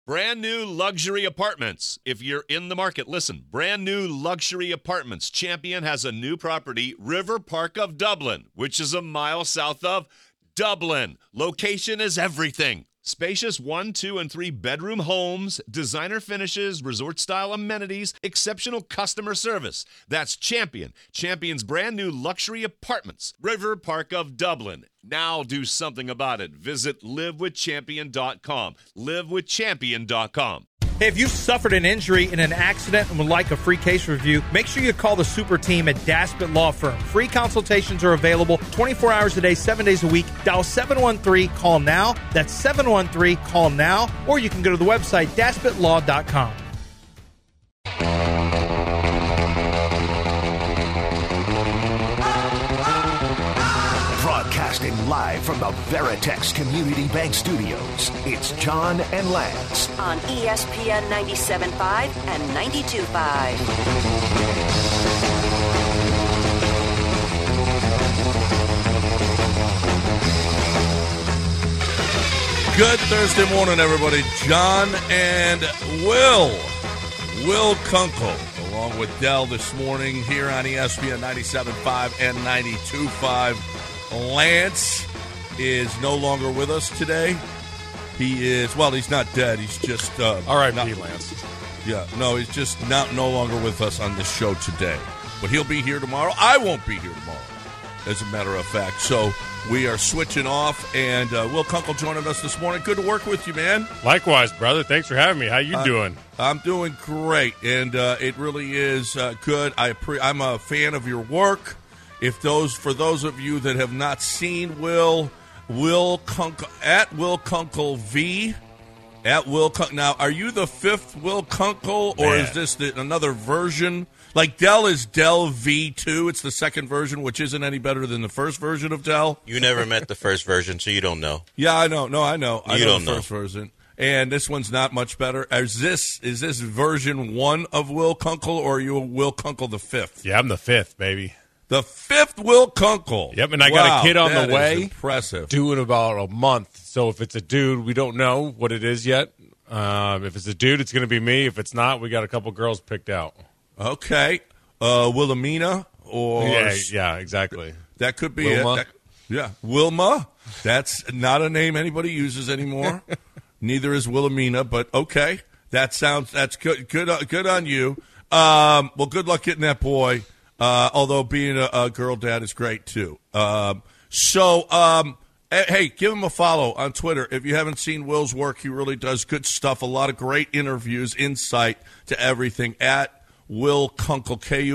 Brand new luxury apartments. If you're in the market, listen. Brand new luxury apartments. Champion has a new property, River Park of Dublin, which is a mile south of Dublin. Location is everything. Spacious 1, 2, and 3 bedroom homes, designer finishes, resort-style amenities, exceptional customer service. That's Champion. Champion's brand new luxury apartments, River Park of Dublin. Now do something about it. Visit livewithchampion.com. livewithchampion.com. Hey, if you've suffered an injury in an accident and would like a free case review, make sure you call the super team at Daspit Law Firm. Free consultations are available 24 hours a day, 7 days a week. Dial 713-CALL-NOW. That's 713-CALL-NOW. Or you can go to the website, DaspitLaw.com. Broadcasting live from the Veritex Community Bank Studios, it's John and Lance on ESPN 97.5 and 92.5. Good Thursday morning, everybody. John and Will Kunkel, along with Dell this morning here on ESPN 97.5 and 92.5. Lance is no longer with us today. He is, well, he's not dead. He's just R.I.P. Lance. Yeah, no, he's just no longer with us on this show today. But he'll be here tomorrow. I won't be here tomorrow, as a matter of fact. So we are switching off, and Will Kunkel joining us this morning. Good to work with you, man. Likewise, brother. Thanks for having me. How you doing? I'm doing great, and it really is good. I'm a fan of your work. For those of you that have not seen Will Kunkel at Will Kunkel V at Will Kunkel. Now, are you the fifth Will Kunkel, or is this another version? Like Dell is Dell V2. It's the second version, which isn't any better than the first version of Dell. You never met the first version, so you don't know. Yeah, I know. No, I know. I know the first version. And this one's not much better. Is this version 1 of Will Kunkel, or are you Will Kunkel the fifth? Yeah, I'm the fifth, baby. The fifth Will Kunkel. Yep, and I got a kid on the way. Impressive. Due in about a month. So if it's a dude, we don't know what it is yet. If it's a dude, it's going to be me. If it's not, we got a couple girls picked out. Okay. Wilhelmina or... Yeah, exactly. That could be Wilma. it. Wilma. That's not a name anybody uses anymore. Neither is Wilhelmina, but okay. That's good. Good on you. Well, good luck getting that boy. Although being a girl dad is great, too. Hey, give him a follow on Twitter. If you haven't seen Will's work, he really does good stuff. A lot of great interviews, insight to everything at Will Kunkel,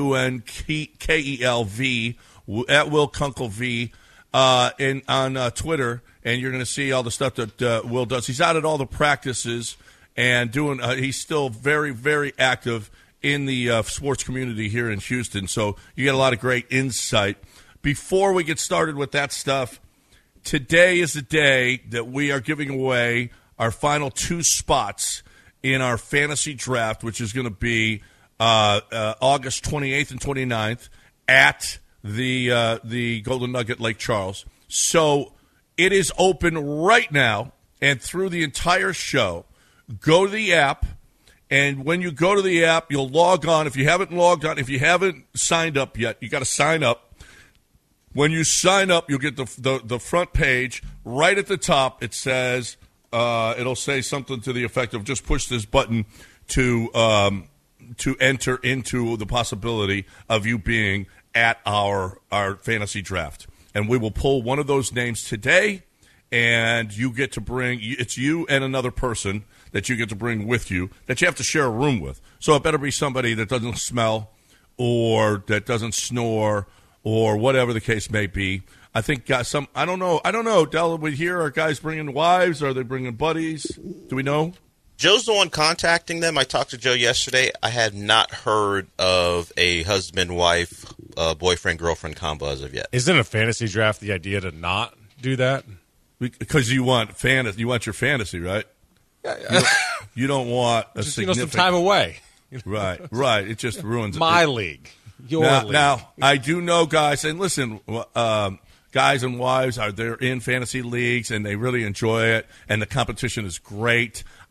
Kunkelv, at Will Kunkel V, on Twitter. And you're going to see all the stuff that Will does. He's out at all the practices and doing. He's still very, very active in the sports community here in Houston. So you get a lot of great insight. Before we get started with that stuff, today is the day that we are giving away our final 2 spots in our fantasy draft, which is going to be August 28th and 29th at the Golden Nugget Lake Charles. So it is open right now and through the entire show. Go to the app. And when you go to the app, you'll log on. If you haven't logged on, if you haven't signed up yet, you got to sign up. When you sign up, you'll get the front page. Right at the top, it says, it'll say something to the effect of just push this button to enter into the possibility of you being at our fantasy draft. And we will pull one of those names today, and you get to bring, it's you and another person that you get to bring with you that you have to share a room with. So it better be somebody that doesn't smell or that doesn't snore or whatever the case may be. I think I don't know. Dell, we hear, are guys bringing wives? Are they bringing buddies? Do we know? Joe's the one contacting them. I talked to Joe yesterday. I had not heard of a husband-wife, boyfriend, girlfriend combo as of yet. Isn't a fantasy draft the idea to not do that? Because you want fantasy. You want your fantasy, right? You don't want a just, significant... some time away. Right. It just ruins my it. league. Your league. Now, I do know guys, and listen, guys and wives, they're in fantasy leagues, and they really enjoy it, and the competition is great.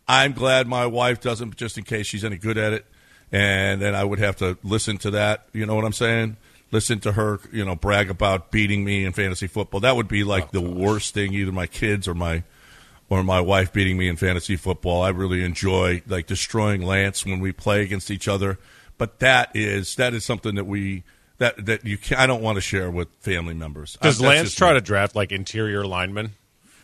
I'm glad my wife doesn't, just in case she's any good at it. And then I would have to listen to that. You know what I'm saying? Listen to her, brag about beating me in fantasy football. That would be like the worst thing, either my kids or my wife beating me in fantasy football. I really enjoy like destroying Lance when we play against each other. But that is something that you can, I don't want to share with family members. Does Lance try to draft like interior linemen?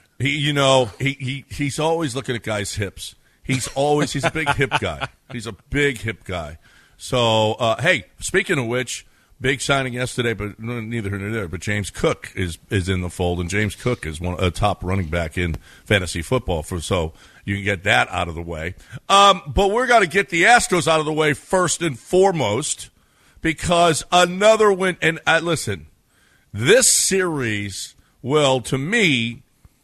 He's always looking at guys' hips. He's a big hip guy. He's a big hip guy. So, hey, speaking of which, big signing yesterday, but neither here nor there. But James Cook is in the fold, and James Cook is a top running back in fantasy football. So you can get that out of the way. But we're going to get the Astros out of the way first and foremost, because another win. And listen, this series will, to me,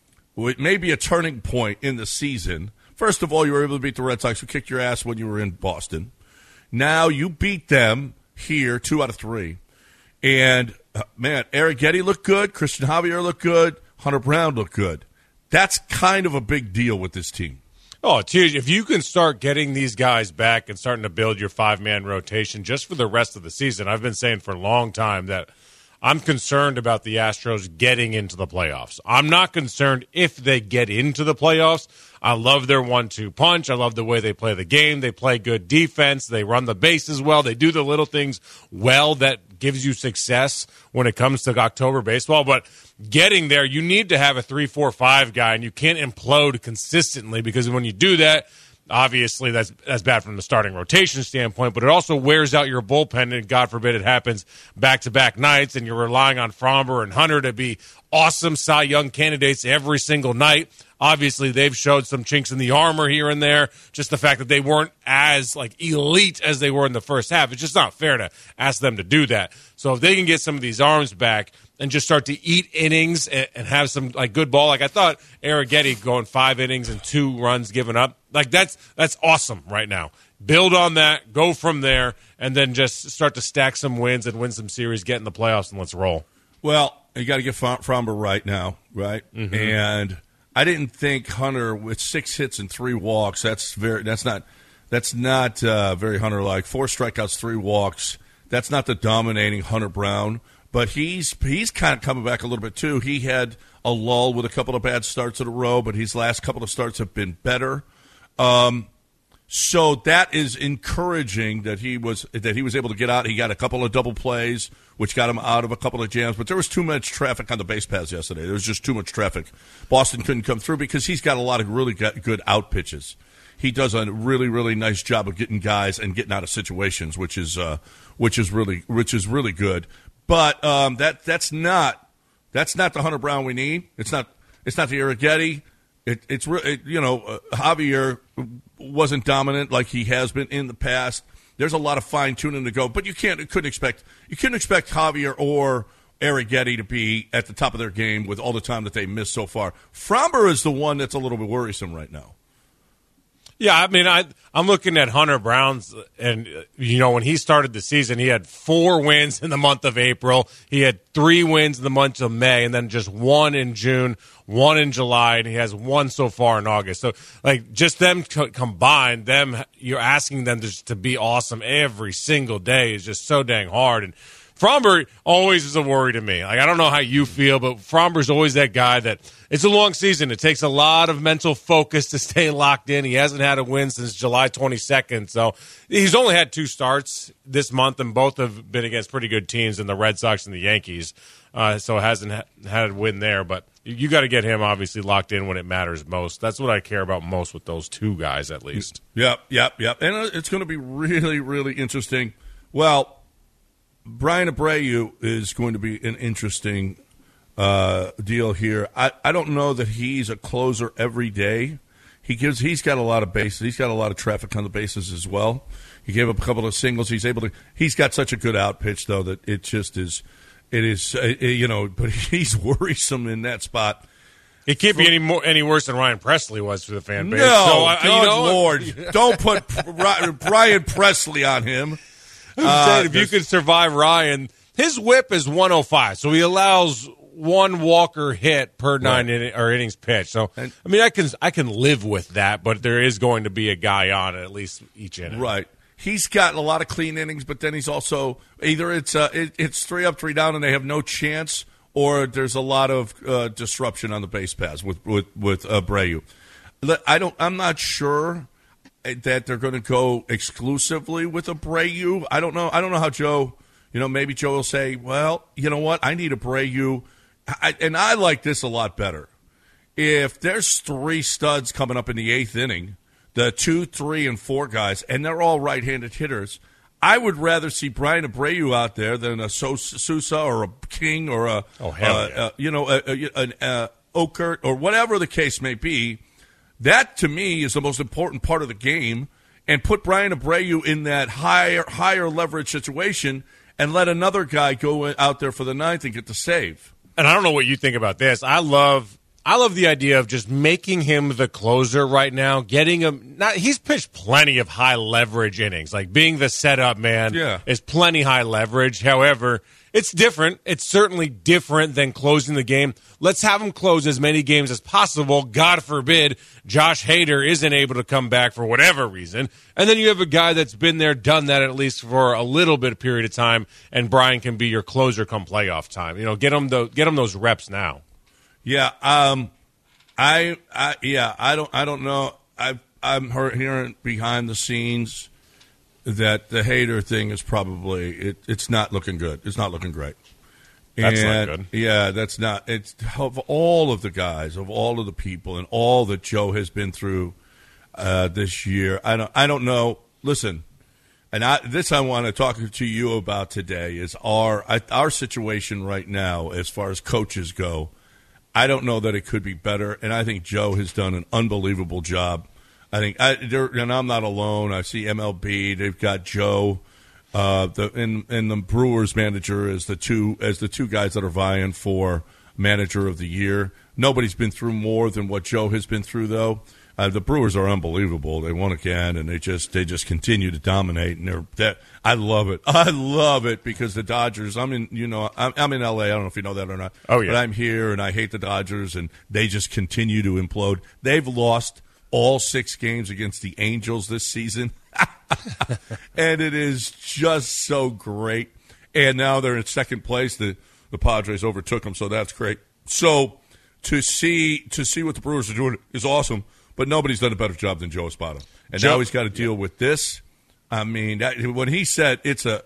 it may be a turning point in the season. First of all, you were able to beat the Red Sox, who kicked your ass when you were in Boston. Now you beat them here, 2 out of 3. And, man, Eric Getty looked good. Christian Javier looked good. Hunter Brown looked good. That's kind of a big deal with this team. Oh, it's huge. If you can start getting these guys back and starting to build your 5-man rotation just for the rest of the season, I've been saying for a long time that I'm concerned about the Astros getting into the playoffs. I'm not concerned if they get into the playoffs. I love their 1-2 punch. I love the way they play the game. They play good defense. They run the bases well. They do the little things well that gives you success when it comes to October baseball. But getting there, you need to have a 3-4-5 guy, and you can't implode consistently, because when you do that, obviously that's bad from the starting rotation standpoint, but it also wears out your bullpen, and God forbid it happens back-to-back nights, and you're relying on Fromber and Hunter to be awesome Cy Young candidates every single night. Obviously, they've showed some chinks in the armor here and there. Just the fact that they weren't as elite as they were in the first half, it's just not fair to ask them to do that. So if they can get some of these arms back and just start to eat innings and have some good ball, I thought Eric Getty going 5 innings and 2 runs given up, that's awesome right now. Build on that, go from there, and then just start to stack some wins and win some series, get in the playoffs, and let's roll. Well, you got to get Fromber right now, right? Mm-hmm. And I didn't think Hunter with 6 hits and 3 walks. That's not very Hunter-like. 4 strikeouts, 3 walks. That's not the dominating Hunter Brown. But he's kind of coming back a little bit too. He had a lull with a couple of bad starts in a row, but his last couple of starts have been better. So that is encouraging that he was able to get out. He got a couple of double plays, which got him out of a couple of jams. But there was too much traffic on the base paths yesterday. There was just too much traffic. Boston couldn't come through because he's got a lot of really good out pitches. He does a really, really nice job of getting guys and getting out of situations, which is really good. But that's not the Hunter Brown we need. It's not the Eric Getty. Javier wasn't dominant like he has been in the past. There's a lot of fine tuning to go, but you couldn't expect Javier or Eric Getty to be at the top of their game with all the time that they missed so far. Fromber is the one that's a little bit worrisome right now. Yeah, I mean, I'm looking at Hunter Brown's, and, when he started the season, he had 4 wins in the month of April. He had 3 wins in the month of May, and then just 1 in June, 1 in July, and he has 1 so far in August. So, just them combined, you're asking them to be awesome every single day is just so dang hard. And Fromber always is a worry to me. I don't know how you feel, but Fromber's always that guy that it's a long season. It takes a lot of mental focus to stay locked in. He hasn't had a win since July 22nd, so he's only had 2 starts this month, and both have been against pretty good teams in the Red Sox and the Yankees, so hasn't had a win there. But you got to get him obviously locked in when it matters most. That's what I care about most with those 2 guys at least. Yep. And it's going to be really, really interesting. Well, Brian Abreu is going to be an interesting deal here. I don't know that he's a closer every day. He's got a lot of bases. He's got a lot of traffic on the bases as well. He gave up a couple of singles. He's got such a good out pitch though that it just is. It is but he's worrisome in that spot. It can't be any worse than Ryan Presley was for the fan base. No, good Lord, don't put Brian Presley on him. If you could survive Ryan, his whip is 105, so he allows one Walker hit per innings pitched. So I mean, I can live with that, but there is going to be a guy on at least each inning. Right. He's got a lot of clean innings, but then he's also either it's 3 up, 3 down, and they have no chance, or there's a lot of disruption on the base paths with Abreu. I'm not sure that they're going to go exclusively with Abreu. I don't know how Joe. Maybe Joe will say, well, you know what? I need Abreu. And I like this a lot better. If there's 3 studs coming up in the 8th inning, the 2, 3, and 4 guys, and they're all right-handed hitters, I would rather see Brian Abreu out there than a Sousa or a King or an Okert or whatever the case may be. That, to me, is the most important part of the game. And put Brian Abreu in that higher leverage situation and let another guy go out there for the 9th and get the save. And I don't know what you think about this. I love the idea of just making him the closer right now, getting him. He's pitched plenty of high leverage innings. Like being the setup man is plenty high leverage. However, it's different. It's certainly different than closing the game. Let's have him close as many games as possible. God forbid Josh Hader isn't able to come back for whatever reason. And then you have a guy that's been there, done that at least for a little bit of period of time, and Brian can be your closer come playoff time. Get him those reps now. Yeah, I don't know. I'm hearing behind the scenes that the Hader thing is probably it's not looking good. It's not looking great. That's not good. Yeah, that's not. It's of all of the guys, of all of the people, and all that Joe has been through this year. I don't know. Listen, and I want to talk to you about today is our situation right now as far as coaches go. I don't know that it could be better, and I think Joe has done an unbelievable job. I think, and I'm not alone. I see MLB. They've got Joe, and the Brewers manager as the two guys that are vying for manager of the year. Nobody's been through more than what Joe has been through, though. The Brewers are unbelievable. They won again, and they just continue to dominate. And I love it. I love it because the Dodgers. I'm in LA. I don't know if you know that or not. Oh yeah. But I'm here, and I hate the Dodgers, and they just continue to implode. They've lost all 6 games against the Angels this season, and it is just so great. And now they're in second place. The Padres overtook them, so that's great. So to see what the Brewers are doing is awesome. But nobody's done a better job than Joe Espada, and now he's got to deal with this. I mean, when he said it's a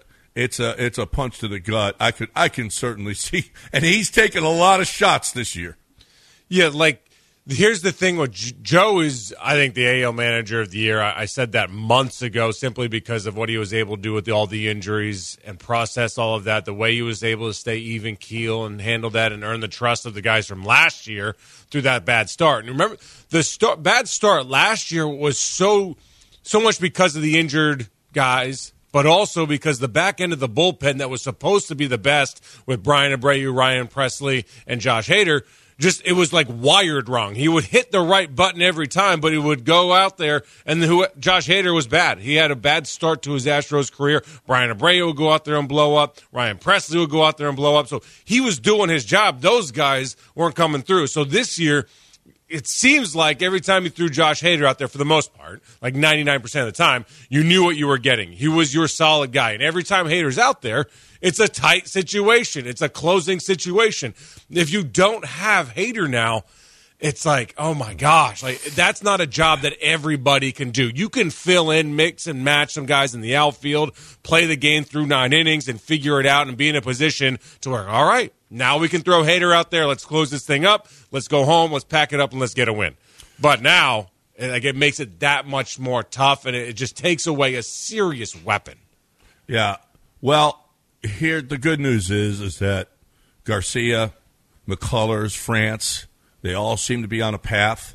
punch to the gut, I can certainly see, and he's taken a lot of shots this year. Yeah, like here's the thing with Joe is, I think, the AL manager of the year. I said that months ago simply because of what he was able to do with all the injuries and process all of that, the way he was able to stay even keel and handle that and earn the trust of the guys from last year through that bad start. And remember, the bad start last year was so much because of the injured guys, but also because the back end of the bullpen that was supposed to be the best with Brian Abreu, Ryan Presley, and Josh Hader, it was like wired wrong. He would hit the right button every time, but he would go out there, and Josh Hader was bad. He had a bad start to his Astros career. Brian Abreu would go out there and blow up. Ryan Presley would go out there and blow up. So he was doing his job. Those guys weren't coming through. So this year, it seems like every time you threw Josh Hader out there, for the most part, like 99% of the time, you knew what you were getting. He was your solid guy. And every time Hader's out there, it's a tight situation. It's a closing situation. If you don't have Hader now, it's like, oh my gosh, like that's not a job that everybody can do. You can fill in, mix and match some guys in the outfield, play the game through 9 innings and figure it out and be in a position to where, all right, now we can throw Hader out there. Let's close this thing up. Let's go home. Let's pack it up and let's get a win. But now, like, it makes it that much more tough, and it just takes away a serious weapon. Yeah. Well, here the good news is that Garcia, McCullers, France, they all seem to be on a path,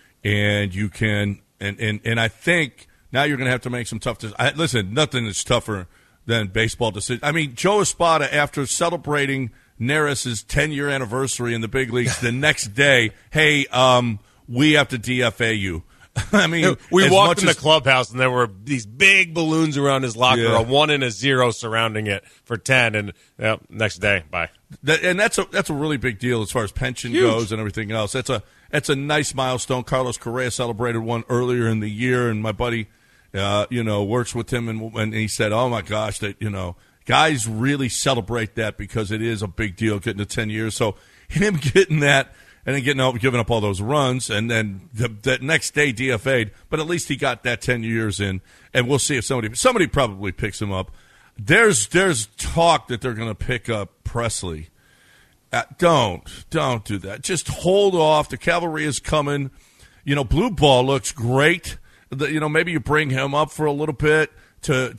and you can and I think now you're going to have to make some tough decisions. Listen, nothing is tougher than baseball decisions. I mean, Joe Espada, after celebrating Neris' 10-year anniversary in the big leagues, the next day, hey, we have to DFA you. I mean, we walked in the clubhouse and there were these big balloons around his locker, Yeah. a 1 and a 0 surrounding it for 10, and next day, bye. And that's a really big deal as far as pension goes and everything else. That's a nice milestone. Carlos Correa celebrated one earlier in the year, and my buddy, works with him, and he said, "Oh my gosh, that guys really celebrate that because it is a big deal getting to 10 years." So him getting that. And then giving up all those runs, and then the next day DFA'd. But at least he got that 10 years in, and we'll see if somebody probably picks him up. There's talk that they're going to pick up Presley. Don't do that. Just hold off. The cavalry is coming. Blue Ball looks great. Maybe you bring him up for a little bit to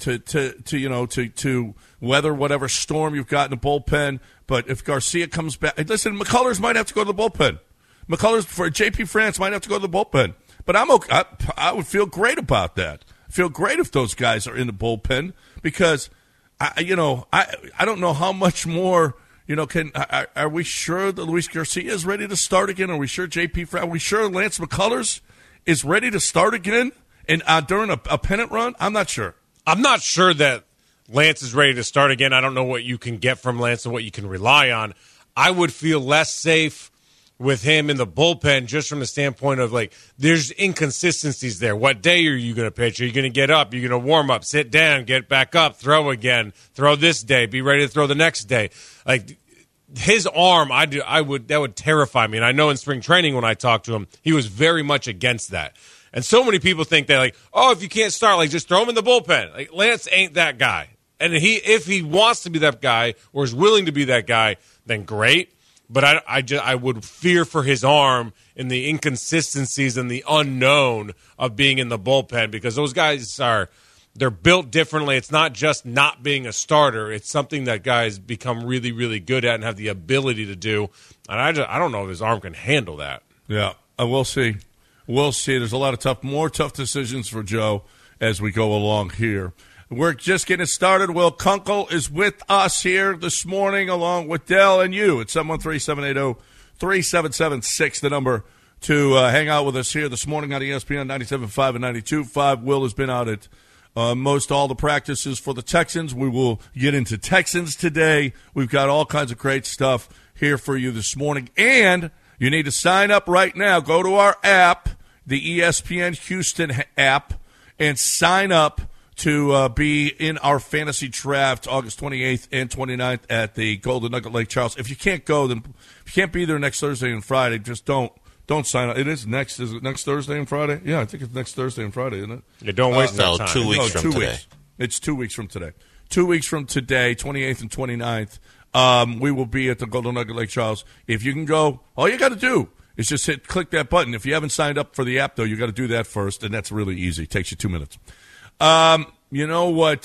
weather whatever storm you've got in the bullpen. But if Garcia comes back, listen, McCullers might have to go to the bullpen. McCullers for JP France might have to go to the bullpen. But I'm okay. I would feel great about that. I feel great if those guys are in the bullpen because I don't know how much more. Are we sure that Luis Garcia is ready to start again? Are we sure JP France? Are we sure Lance McCullers is ready to start again and during a pennant run? I'm not sure. I'm not sure that Lance is ready to start again. I don't know what you can get from Lance and what you can rely on. I would feel less safe with him in the bullpen just from the standpoint of, there's inconsistencies there. What day are you going to pitch? Are you going to get up? Are you going to warm up, sit down, get back up, throw again, throw this day, be ready to throw the next day? His arm, that would terrify me. And I know in spring training when I talked to him, he was very much against that. And so many people think that, if you can't start, just throw him in the bullpen. Lance ain't that guy. And if he wants to be that guy or is willing to be that guy, then great. But I would fear for his arm in the inconsistencies and the unknown of being in the bullpen because those guys they're built differently. It's not just not being a starter. It's something that guys become really, really good at and have the ability to do. And I don't know if his arm can handle that. Yeah, we'll see. We'll see. There's a lot of more tough decisions for Joe as we go along here. We're just getting started. Will Kunkel is with us here this morning along with Dell and you at 713-780-3776, the number to hang out with us here this morning on ESPN 97.5 and 92.5. Will has been out at most all the practices for the Texans. We will get into Texans today. We've got all kinds of great stuff here for you this morning. And you need to sign up right now. Go to our app, the ESPN Houston app, and sign up to be in our fantasy draft August 28th and 29th at the Golden Nugget Lake Charles. If you can't go, then if you can't be there next Thursday and Friday, just don't sign up. Is it next Thursday and Friday? Yeah, I think it's next Thursday and Friday, isn't it? Yeah, don't waste that time. 2 weeks from today. It's 2 weeks from today. 2 weeks from today, 28th and 29th, we will be at the Golden Nugget Lake Charles. If you can go, all you got to do is just click that button. If you haven't signed up for the app, though, you got to do that first, and that's really easy. It takes you 2 minutes. You know what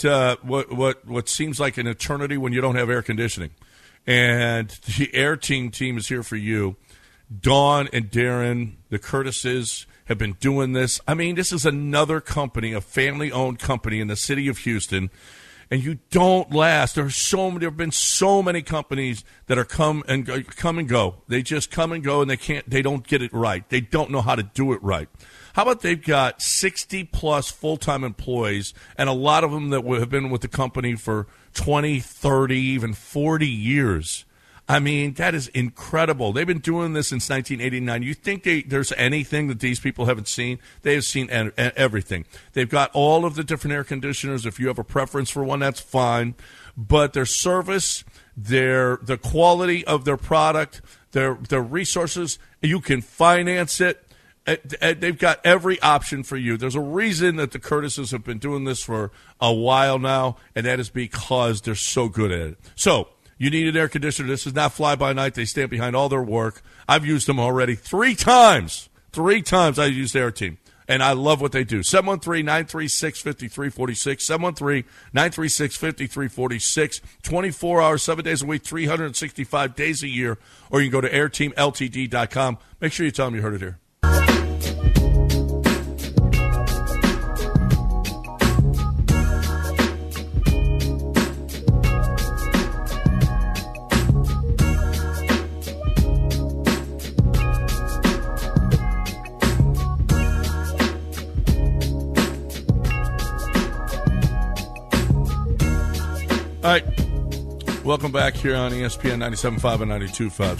seems like an eternity when you don't have air conditioning, and the Air Team is here for you. Dawn and Darren, the Curtises, have been doing this. I mean, this is another company, a family-owned company in the city of Houston, and you don't last. There have been so many companies that are come and go. They just come and go, and they don't get it right. They don't know how to do it right. How about they've got 60-plus full-time employees, and a lot of them that have been with the company for 20, 30, even 40 years. I mean, that is incredible. They've been doing this since 1989. You think there's anything that these people haven't seen? They have seen everything. They've got all of the different air conditioners. If you have a preference for one, that's fine. But their service, the quality of their product, their resources, you can finance it. They've got every option for you. There's a reason that the Curtises have been doing this for a while now, and that is because they're so good at it. So you need an air conditioner. This is not fly-by-night. They stand behind all their work. I've used them already 3 times. 3 times I used Air Team, and I love what they do. 713-936-5346, 713-936-5346, 24 hours, 7 days a week, 365 days a year, or you can go to airteamltd.com. Make sure you tell them you heard it here. All right. Welcome back here on ESPN 97.5 and 92.5.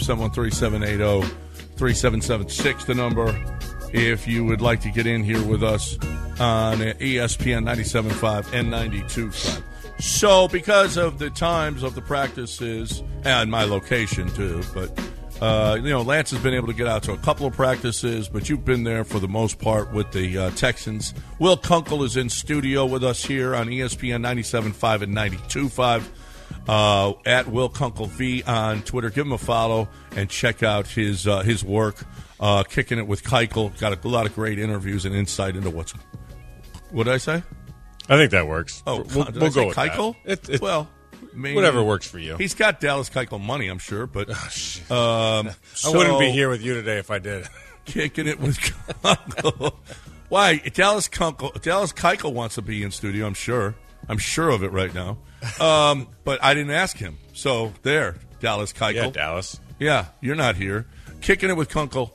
713-780-3776, the number. If you would like to get in here with us on ESPN 97.5 and 92.5. So, because of the times of the practices and my location too, but Lance has been able to get out to a couple of practices, but you've been there for the most part with the Texans. Will Kunkel is in studio with us here on ESPN 97.5 and 92.5. At Will Kunkel V on Twitter. Give him a follow and check out his work. Kicking it with Keuchel. Got a lot of great interviews and insight into what did I say? I think that works. Oh, we'll go with Keuchel? That. Well, maybe. Whatever works for you. He's got Dallas Keuchel money, I'm sure, but I wouldn't be here with you today if I did. Kicking it with Keuchel. Why? Dallas Keuchel wants to be in studio, I'm sure. I'm sure of it right now. But I didn't ask him. So there, Dallas Keuchel. Yeah, Dallas. Yeah, you're not here. Kicking it with Kunkel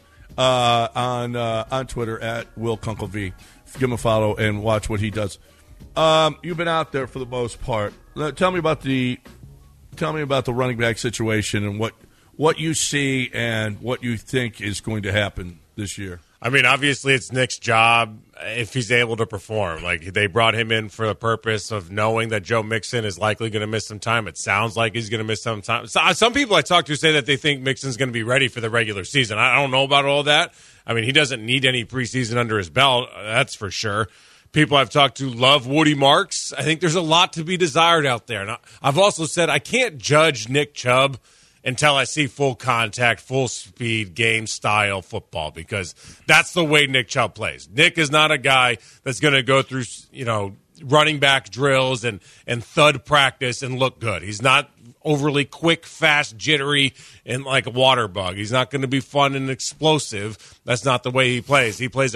on Twitter at Will Kunkel V. Give him a follow and watch what he does. You've been out there for the most part. Tell me about the running back situation and what you see and what you think is going to happen this year. I mean, obviously, it's Nick's job if he's able to perform. Like, they brought him in for the purpose of knowing that Joe Mixon is likely going to miss some time. It sounds like he's going to miss some time. Some people I talk to say that they think Mixon's going to be ready for the regular season. I don't know about all that. I mean, he doesn't need any preseason under his belt, that's for sure. People I've talked to love Woody Marks. I think there's a lot to be desired out there. And I've also said I can't judge Nick Chubb until I see full contact, full speed, game style football, because that's the way Nick Chubb plays. Nick is not a guy that's going to go through, running back drills and thud practice and look good. He's not overly quick, fast, jittery, and like a water bug. He's not going to be fun and explosive. That's not the way he plays. He plays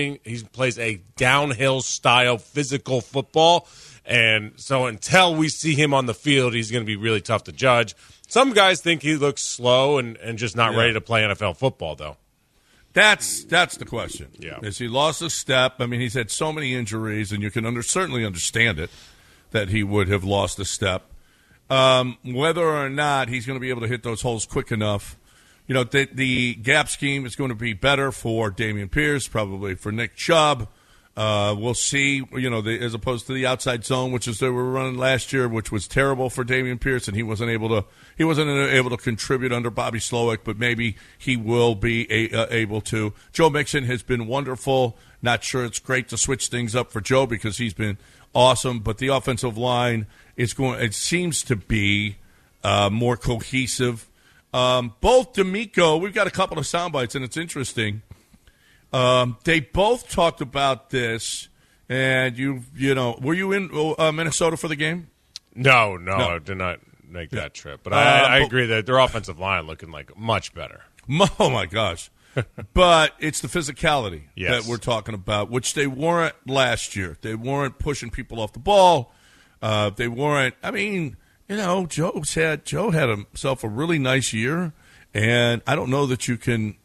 a downhill style physical football. And so until we see him on the field, he's going to be really tough to judge. Some guys think he looks slow and just not ready to play NFL football, though. That's the question. Yeah. Is he lost a step? I mean, he's had so many injuries, and you can certainly understand it, that he would have lost a step. Whether or not he's going to be able to hit those holes quick enough. The gap scheme is going to be better for Dameon Pierce, probably for Nick Chubb. We'll see, as opposed to the outside zone, which is they were running last year, which was terrible for Dameon Pierce, and he wasn't able to contribute under Bobby Slowick, but maybe he will be able to. Joe Mixon has been wonderful. Not sure it's great to switch things up for Joe because he's been awesome, but the offensive line it seems to be more cohesive. Both D'Amico, we've got a couple of sound bites, and it's interesting. They both talked about this, and were you in Minnesota for the game? No, I did not make that trip. But I agree that their offensive line looking like much better. Oh my gosh! But it's the physicality that we're talking about, which they weren't last year. They weren't pushing people off the ball. They weren't. I mean, Joe had himself a really nice year, and I don't know that you can.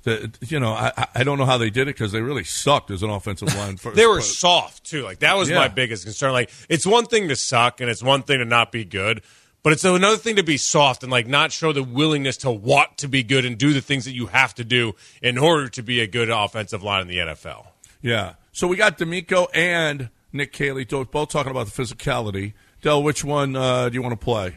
I don't know how they did it because they really sucked as an offensive line. They were soft, too. Like, that was my biggest concern. Like, it's one thing to suck and it's one thing to not be good, but it's another thing to be soft and, like, not show the willingness to want to be good and do the things that you have to do in order to be a good offensive line in the NFL. Yeah. So we got D'Amico and Nick Caley both talking about the physicality. Del, which one do you want to play?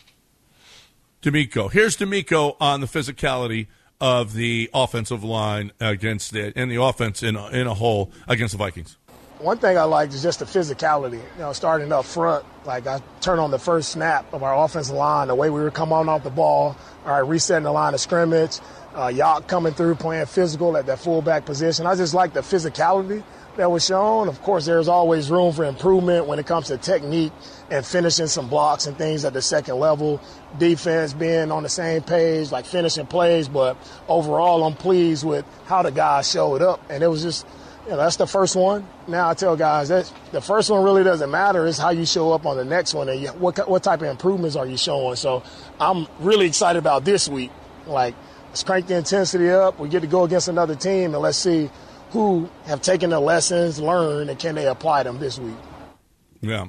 D'Amico. Here's D'Amico on the physicality of the offensive line against the offense in a whole against the Vikings. One thing I like is just the physicality, starting up front. Like, I turn on the first snap of our offensive line, the way we were coming off the ball, all right, resetting the line of scrimmage, Yacht coming through, playing physical at that fullback position. I just like the physicality that was shown. Of course, there's always room for improvement when it comes to technique and finishing some blocks and things at the second level, defense being on the same page, like finishing plays. But overall, I'm pleased with how the guys showed up. And it was just, that's the first one. Now I tell guys that the first one really doesn't matter. It's how you show up on the next one and what type of improvements are you showing. So I'm really excited about this week. Like, let's crank the intensity up. We get to go against another team, and let's see who have taken the lessons learned and can they apply them this week. Yeah.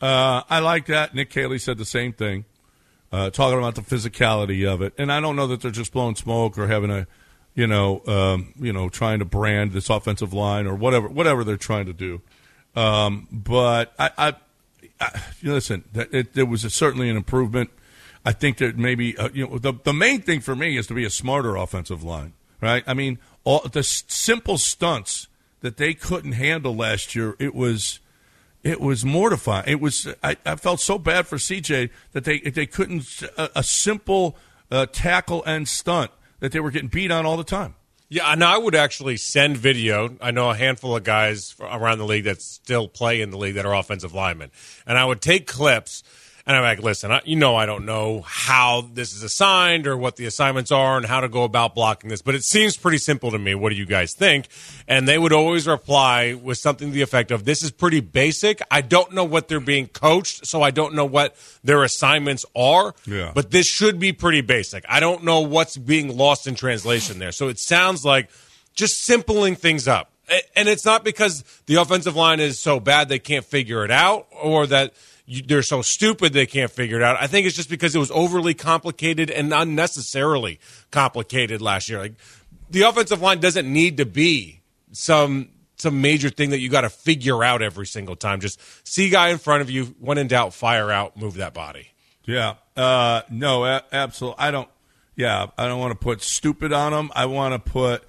I like that. Nick Caley said the same thing, talking about the physicality of it. And I don't know that they're just blowing smoke or having a, trying to brand this offensive line or whatever they're trying to do. But I listen, it was certainly an improvement. I think that maybe the main thing for me is to be a smarter offensive line, right? I mean, all the simple stunts that they couldn't handle last year, it was mortifying. It was I felt so bad for CJ that they couldn't a simple tackle and stunt that they were getting beat on all the time. Yeah, and I would actually send video. I know a handful of guys around the league that still play in the league that are offensive linemen. And I would take clips, and I'm like, listen, I don't know how this is assigned or what the assignments are and how to go about blocking this, but it seems pretty simple to me. What do you guys think? And they would always reply with something to the effect of, this is pretty basic. I don't know what they're being coached, so I don't know what their assignments are, but this should be pretty basic. I don't know what's being lost in translation there. So it sounds like just simpling things up. And it's not because the offensive line is so bad they can't figure it out or that they're so stupid they can't figure it out. I think it's just because it was overly complicated and unnecessarily complicated last year. Like, the offensive line doesn't need to be some major thing that you got to figure out every single time. Just see guy in front of you, when in doubt, fire out, move that body. Yeah. No, absolutely. I don't want to put stupid on them. I want to put,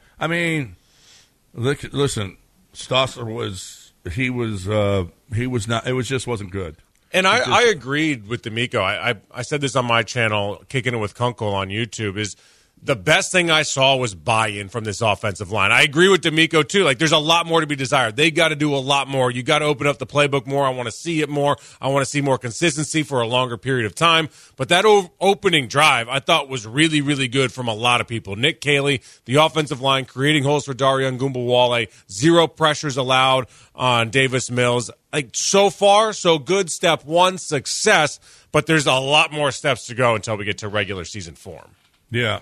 listen, Stosser he was not, it just wasn't good. And I agreed with D'Amico. I said this on my channel, Kicking It with Kunkel on YouTube, is the best thing I saw was buy-in from this offensive line. I agree with D'Amico, too. Like, there's a lot more to be desired. They got to do a lot more. You got to open up the playbook more. I want to see it more. I want to see more consistency for a longer period of time. But that opening drive, I thought, was really, really good from a lot of people. Nick Caley, the offensive line, creating holes for Dario Ngumbawale, 0 pressures allowed on Davis Mills. Like, so far, so good. Step 1, success. But there's a lot more steps to go until we get to regular season form. Yeah,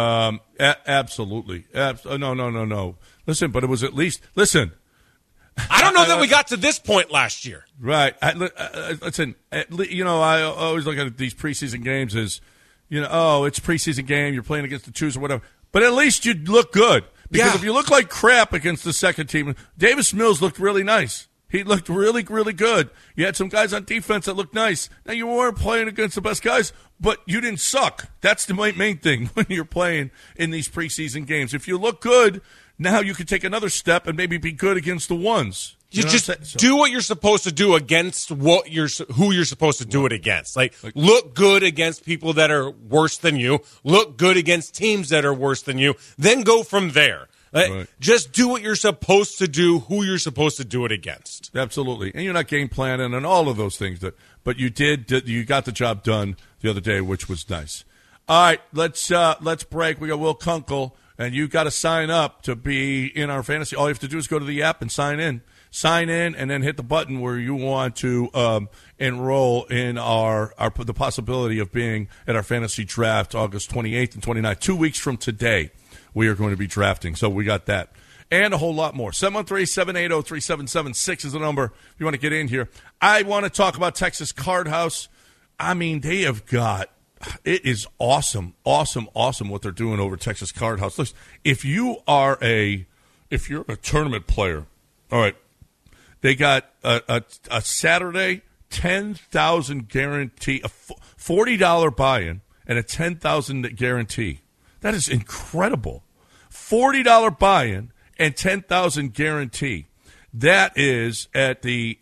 absolutely. No. Listen, but it was at least – listen. I don't know that we got to this point last year. Right. Listen, I always look at these preseason games as, it's a preseason game, you're playing against the twos or whatever. But at least you look good. Because if you look like crap against the second team, Davis Mills looked really nice. He looked really, really good. You had some guys on defense that looked nice. Now, you weren't playing against the best guys, but you didn't suck. That's the main thing when you're playing in these preseason games. If you look good, now you can take another step and maybe be good against the ones. You just do what you're supposed to do against who you're supposed to do it against. Like, look good against people that are worse than you. Look good against teams that are worse than you. Then go from there. Right. Just do what you're supposed to do, who you're supposed to do it against. Absolutely. And you're not game planning and all of those things. But you you got the job done the other day, which was nice. All right, let's break. We got Will Kunkel, and you got to sign up to be in our fantasy. All you have to do is go to the app and sign in. Sign in and then hit the button where you want to enroll in the possibility of being at our fantasy draft August 28th and 29th, 2 weeks from today. We are going to be drafting, so we got that. And a whole lot more. 713-780-3776 is the number if you want to get in here. I want to talk about Texas Card House. They have got – it is awesome what they're doing over Texas Card House. Listen, if you're a tournament player, all right, they got a Saturday $10,000 guarantee, a $40 buy-in, and a $10,000 guarantee. That is incredible. $40 buy-in and $10,000 guarantee. That is at the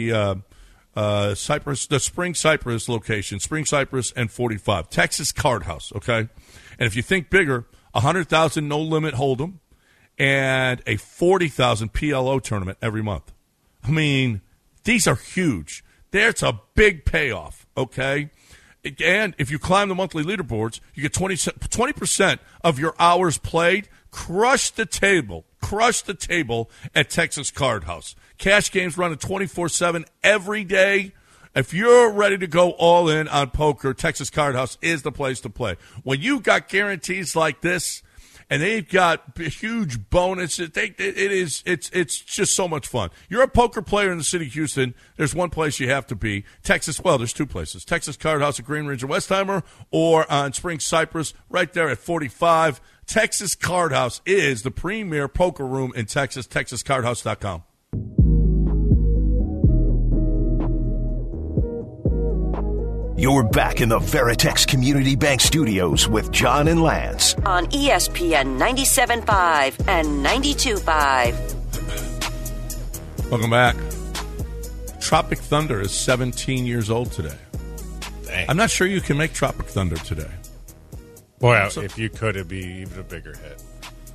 Cypress, the Spring Cypress location, Spring Cypress and 45, Texas Card House. Okay, and if you think bigger, $100,000 no limit hold'em and a $40,000 PLO tournament every month. These are huge. There's a big payoff. Okay. And if you climb the monthly leaderboards, you get 20% of your hours played. Crush the table at Texas Card House. Cash games running 24/7 every day. If you're ready to go all in on poker, Texas Card House is the place to play. When you got guarantees like this and they've got huge bonuses. It's just so much fun. You're a poker player in the city of Houston. There's one place you have to be. There's two places. Texas Card House at Green Ridge and Westheimer, or on Spring Cypress, right there at 45. Texas Card House is the premier poker room in Texas. TexasCardHouse.com. You're back in the Veritex Community Bank Studios with John and Lance on ESPN 97.5 and 92.5. Welcome back. Tropic Thunder is 17 years old today. Dang. I'm not sure you can make Tropic Thunder today. Boy, if you could, it'd be even a bigger hit.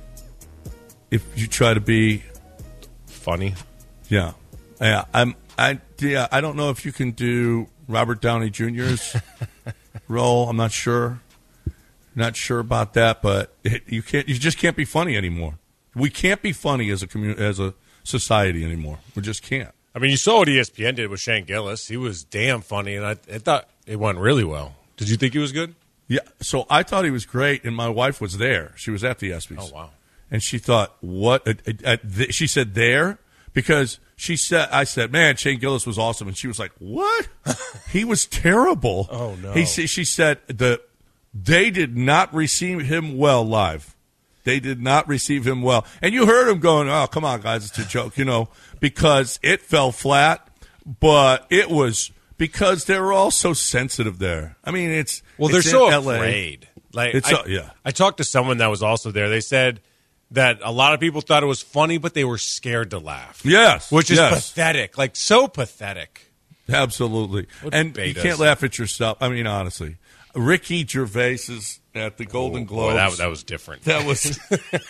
If you try to be funny, yeah. I don't know if you can do Robert Downey Jr.'s role. I'm not sure. Not sure about that, but you just can't be funny anymore. We can't be funny as a society anymore. We just can't. I mean, you saw what ESPN did with Shane Gillis. He was damn funny, and I thought it went really well. Did you think he was good? Yeah, so I thought he was great, and my wife was there. She was at the ESPYs. Oh, wow. And she thought, what? She said there? Because I said, man, Shane Gillis was awesome. And she was like, what? He was terrible. Oh, no. She said they did not receive him well live. They did not receive him well. And you heard him going, oh, come on, guys, it's a joke, because it fell flat. But it was because they were all so sensitive there. I mean, they're so LA. afraid. Like, yeah. I talked to someone that was also there. They said that a lot of people thought it was funny, but they were scared to laugh. Yes. Which is pathetic. Like, so pathetic. Absolutely. And you can't laugh at yourself. I mean, honestly. Ricky Gervais is at the Golden Globes. That was different. That was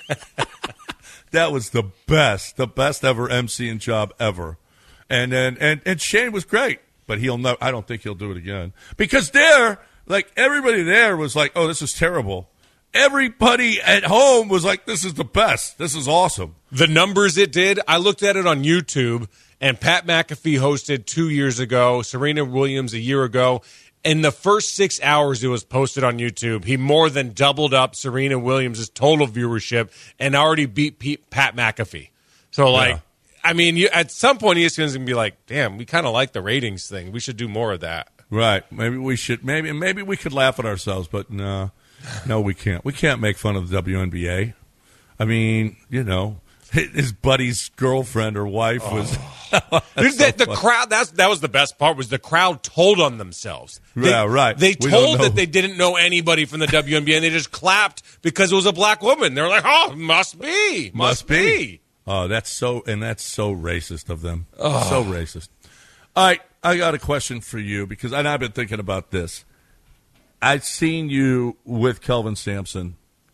that was the best ever emceeing job ever. And then Shane was great, but I don't think he'll do it again. Because everybody there was like, oh, this is terrible. Everybody at home was like, this is the best. This is awesome. The numbers it did, I looked at it on YouTube, and Pat McAfee hosted 2 years ago, Serena Williams a year ago. In the first 6 hours it was posted on YouTube, he more than doubled up Serena Williams' total viewership and already beat Pat McAfee. So, I mean, at some point ESPN's going to be like, damn, we kind of like the ratings thing. We should do more of that. Right. Maybe we should. Maybe we could laugh at ourselves, but no. No, we can't. We can't make fun of the WNBA. I mean, his buddy's girlfriend or wife was. The crowd. That was the best part. Was the crowd told on themselves? Right. They told that they didn't know anybody from the WNBA, and they just clapped because it was a black woman. They're like, "Oh, must be." Oh, that's so racist of them. Oh. So racist. All right, I got a question for you because I've been thinking about this. I've seen you with Kelvin Sampson,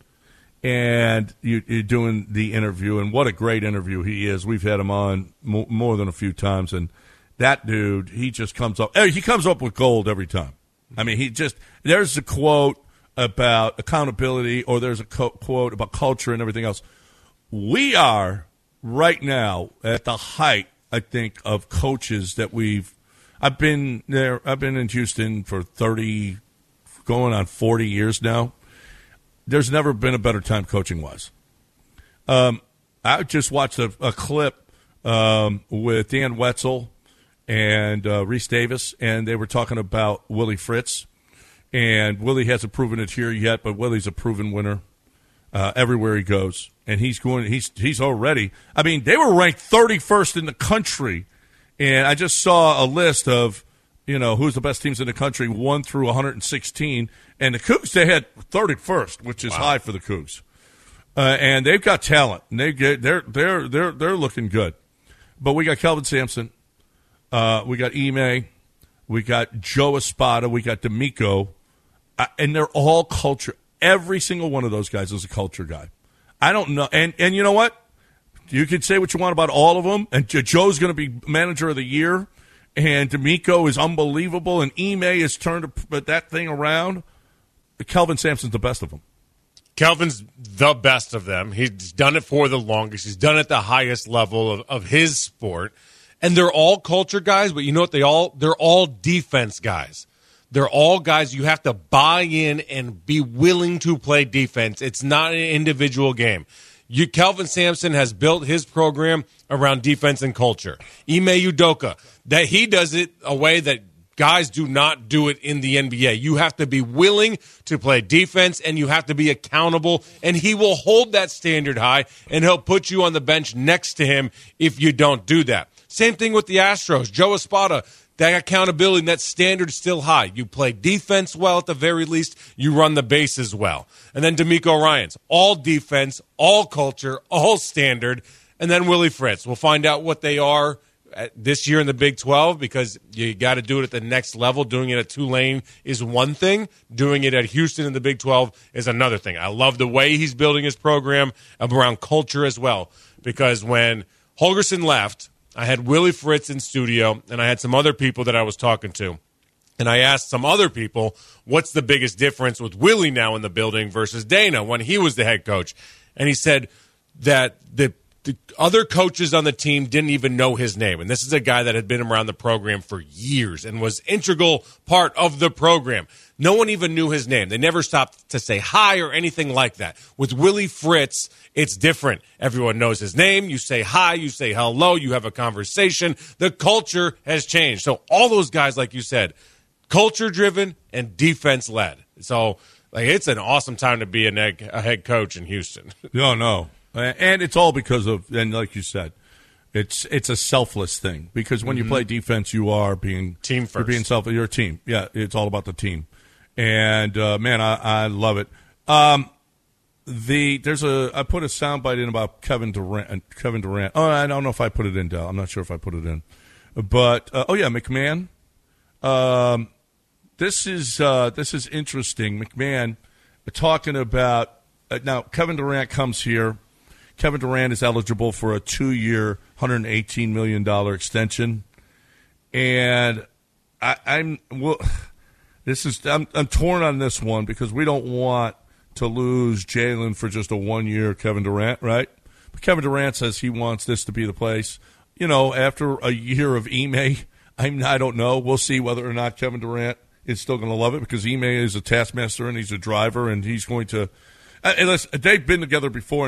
and you're doing the interview, and what a great interview he is. We've had him on more than a few times, and that dude, he just comes up. He comes up with gold every time. I mean, there's a quote about accountability, or there's a quote about culture and everything else. We are right now at the height, I think, of coaches that I've been there. I've been in Houston for 30 going on 40 years now. There's never been a better time coaching-wise. I just watched a clip with Dan Wetzel and Reese Davis, and they were talking about Willie Fritz. And Willie hasn't proven it here yet, but Willie's a proven winner everywhere he goes. And he's already – I mean, they were ranked 31st in the country. And I just saw a list of – who's the best teams in the country, 1 through 116. And the Cougs, they had 31st, which is high for the Cougs. And they've got talent. And they're looking good. But we got Kelvin Sampson. We got Ime. We got Joe Espada. We got D'Amico. And they're all culture. Every single one of those guys is a culture guy. I don't know. And you know what? You can say what you want about all of them. And Joe's going to be manager of the year. And D'Amico is unbelievable, and Ime has turned that thing around. Kelvin Sampson's the best of them. Kelvin's the best of them. He's done it for the longest. He's done it at the highest level of his sport. And they're all culture guys, but you know what? They're all defense guys. They're all guys you have to buy in and be willing to play defense. It's not an individual game. Kelvin Sampson has built his program around defense and culture. Ime Udoka, that he does it a way that guys do not do it in the NBA. You have to be willing to play defense, and you have to be accountable, and he will hold that standard high, and he'll put you on the bench next to him if you don't do that. Same thing with the Astros. Joe Espada, that accountability and that standard's still high. You play defense well at the very least. You run the bases well. And then D'Amico Ryans, all defense, all culture, all standard. And then Willie Fritz. We'll find out what they are this year in the Big 12 because you got to do it at the next level. Doing it at Tulane is one thing. Doing it at Houston in the Big 12 is another thing. I love the way he's building his program around culture as well because when Holgorsen left, I had Willie Fritz in studio, and I had some other people that I was talking to. And I asked some other people, what's the biggest difference with Willie now in the building versus Dana when he was the head coach? And he said that the other coaches on the team didn't even know his name. And this is a guy that had been around the program for years and was integral part of the program. No one even knew his name. They never stopped to say hi or anything like that. With Willie Fritz, it's different. Everyone knows his name. You say hi, you say hello, you have a conversation. The culture has changed. So all those guys, like you said, culture-driven and defense-led. So it's an awesome time to be a head coach in Houston. No. And it's all because of, and like you said, it's a selfless thing. Because when you play defense, you are being team first. You're being selfish. You're a team. Yeah, it's all about the team. And man, I love it. I put a soundbite in about Kevin Durant. Oh, I don't know if I put it in, Del. I'm not sure if I put it in. But McMahon. This is interesting. McMahon talking about now. Kevin Durant comes here. Kevin Durant is eligible for a 2-year, $118 million extension, and I'm torn on this one because we don't want to lose Jalen for just a 1-year Kevin Durant, right? But Kevin Durant says he wants this to be the place. After a year of Ime, I don't know. We'll see whether or not Kevin Durant is still going to love it because Ime is a taskmaster and he's a driver and he's going to. They've been together before, and